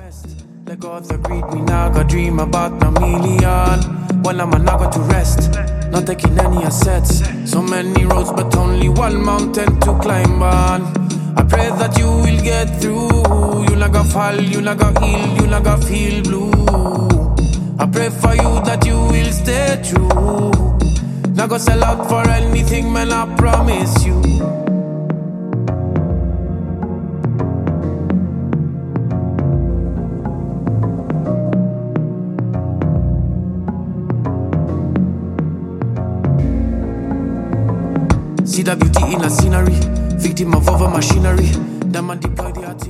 Let go of the greed, me now got dream about a million. Well, I'm not got to rest, not taking any assets. So many roads, but only one mountain to climb on. I pray that you will get through. You not gonna fall, you not gonna heal, you not gonna feel blue. I pray for you that you will stay true. Not gonna sell out for anything, man, I promise you. See the beauty in the scenery, victim of over machinery. That man deploy the